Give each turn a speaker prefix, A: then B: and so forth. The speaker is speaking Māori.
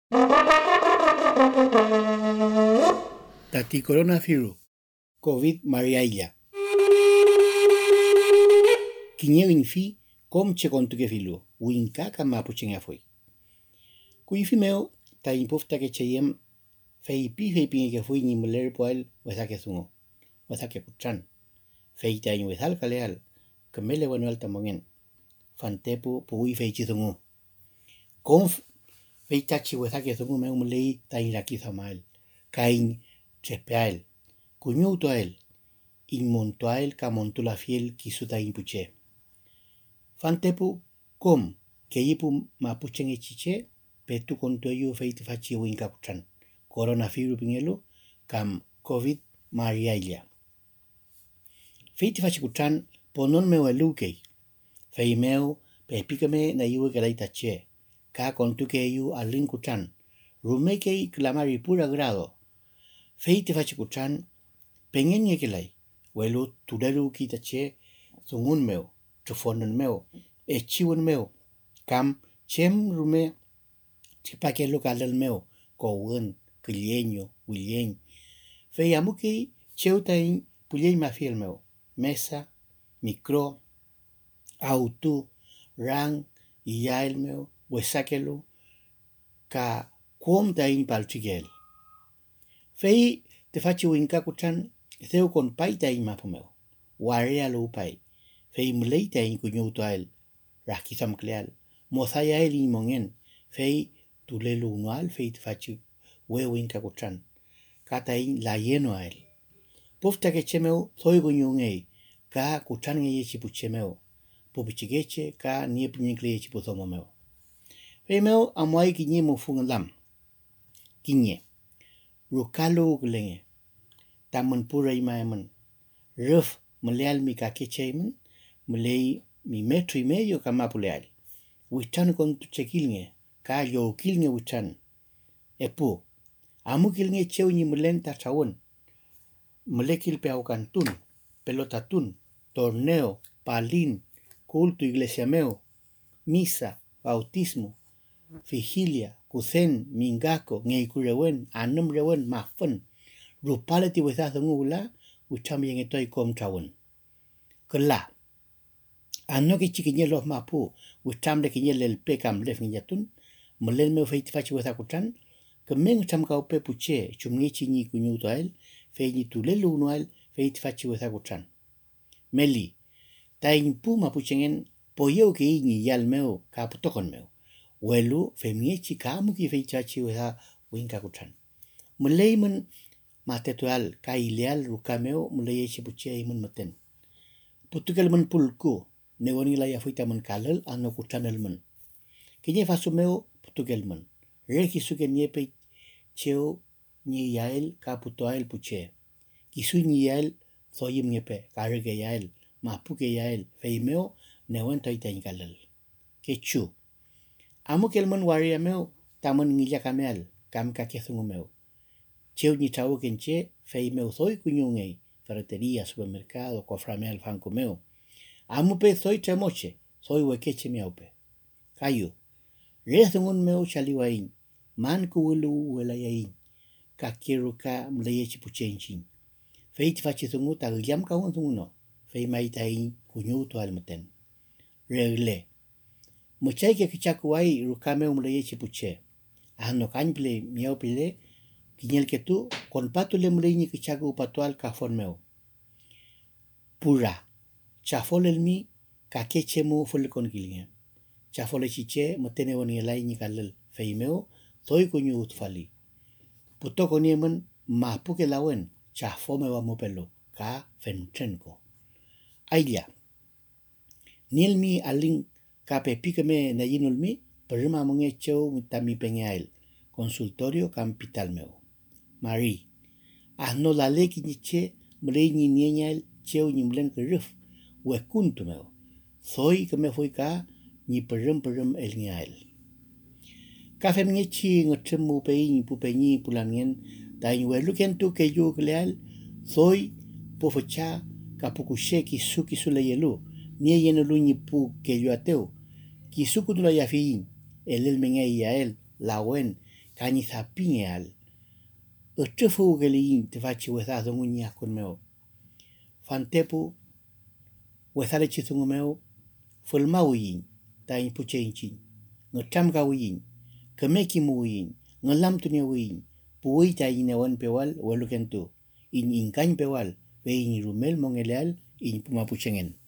A: Tati coronavirus, COVID mariailla. Kinyel infi, kom che kontu ke filu, winka kama puchinga foi. Kuifi meo, ta impofta ke cheyem, fei pinge ke foi ni muler poel, wesa ke sungo, wesa ke kuchan. Fei ta in wesal kaleal, kemele wanual tamongen, fantepu pui fei chizungu. Konf, fei tachi wesa ke sungu meo mulei ta in laki samael, kain chepeael, kunyu toel, in montoael ka montula fiel kisuta in puche. Fantepu kom ke yipu mapuchenge chiche petu kontoyu feiti fachi winka kuchan. Coronavirus pingelu kam COVID mariailla. Feiti fachi kuchan ponon meu eluke. Fei meu pe pikame na iwe kelai tache. Ka kontuke yu alin kuchan. Rumeke klamari pura grado. Feiti fachi kuchan pengen kelai. Welu tudelu ki tache sungun meu. Tufonen meu, chiwen meu, kam chem rume tipakelo kalel meu, kowen, kilieño, wilien. Fei amuki cheutain pulien mafiel meu, mesa, micro, autu, rang, iyael meu, wesakelu, ka kuom tain palchigel. Fei te fachi winka kuchan, theu kon pai tain mapu meu, warea lo pai. Fei mleita in kunyu toel, rakisam kleal, mozaya el in mongen, fei tulelu unual, fei tfachi wewin kakuchan, kata in la yeno a el. Pufta que chemeu, soy kunyu ngei, ka kuchan ngei chipu chemeu, pupichigeche, ka niepinyenkle chipu zomo meu. Fei meu, amuai kinye mufung lam, kinye, rukalu uglenge, taman pura imaeman, ruf mleal mi kakecheman, mulei mi metro y medio kama puleal. Wichan con tu chekilnge, ka yo kilnge wichan. Epu, amu kilnge cheu ni mulenta chawon. Mulekil peaukantun, pelotatun, torneo, palin, culto iglesia meo, misa, bautismo, vigilia, kuzen, mingako, ngeikurewen, anumrewen, mafon. Rupaleti wezaz ngula, wichan bien estoy com chawon. Kela. Ano que chiquiñe los mapu, wichamle quiñel el pecam lef niatun, molel meu feit fachi wesa kuchan, que men cham kaupe puche, chumnichi ni kunyu toel, fei ni tulelu unual, feit fachi wesa kuchan. Meli, ta impu mapuchengen, poyo que iñi yal meu, kaputokon meu. Welu, femiechi kamu ki feit fachi wesa winka kuchan. Molei men matetual, ka ileal rukameo, molei echi puche imen maten. Putukel men pulku, negoni la ya fuita man kalel ano kutanel man. Kenye fasu meu putukel man. Reki suke niepe cheo ni yael ka putoael puche. Kisu ni yael soyim niepe karege yael mapuke yael feimeo newen toita in kalel. Kechu. Amu kelman waria meu taman ngilla kamel kam ka kesungu meu. Cheo ni chau kenche feimeo soy kunyungei. Ferretería, supermercado, coframel fanco meu. Amupe soy tremoche, soy huequeche miaupe. Kayu, rezungun meu chaliwain, man kuwulu welayain, ka quiero ka mleyechi puchenchin. Feit fachizungu tagliam kaun zunguno, fei maitain kunyuto almeten. Regle, muchay que kichakuai rukameu mleyechi puche. Ano kanple miaupile, kinyel que tú, con patule mleyni kichaku patual ka formeu. Pura. Chafol el mi, kakeche mu fue con gilinga. Chafol el chiche, motene boni elai ni kalel, feimeo, soy kunyu utfali. Puto koniemen, ma puke lawen, chafome va mopelo, ka fenchenko. Ailla. Niel mi alin, ka pepikame na yinul mi, perima monge cheu mitami pengael, consultorio campital meu. Marie. Ahno la leki ni che, mrei ni niñal, cheu ni mlen que ruf. Huecunto meu. Soy que me fui cá, ni perem el niael. Café miechi ngotem mu pei ni pupeñi pulanien, da in welu kentu que yo gleal, soy pofocha, kapukushe kisuki sule yelu, ni yenelu ni pu que yo ateu, kisuku tu la yafiin, el menge yael, la wen, kani sapinge al. Tefu ke li te fachi wetha zongu nya kun meo. Fantepu wetha le chitungu meo fulmau yin ta in puche inchin. Ngetam ka yin. Kemeki mu yin. Ngelam tunia yin. Puwi ta in ewan pewal walukentu. In kany pewal. Ve in rumel mongeleal in pumapuchengen.